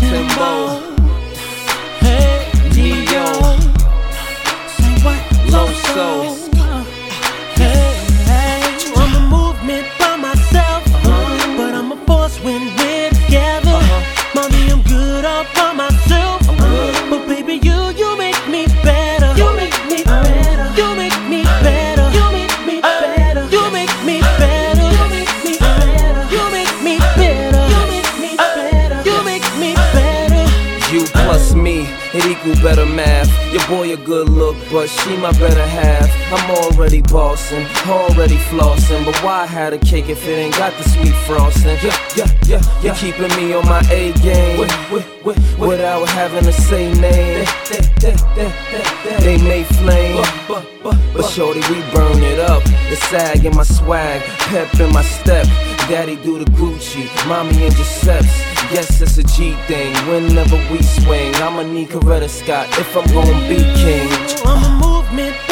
Timbo, Neo, Loso. I'm a movement by myself, but I'm a force when we're together. Mommy, I'm good all by myself, but baby, you make me better. You make me better. You make me better. You make me better. You make me better. You make me better. You make me better. You make me better. You make me better. You plus me, it equal better math. Your boy a good look, but she my better half. I'm already bossing, already flossing, but why have a cake if it ain't got the sweet frosting? You're keeping me on my A game without having to say name. They may flame, but shorty, we burn it up. The sag in my swag, pep in my step. Daddy do the Gucci, mommy in Giuseppe's. Yes, it's a G thing. Whenever we swing, I'ma need Coretta Scott if I'm gonna be king. I'm a movement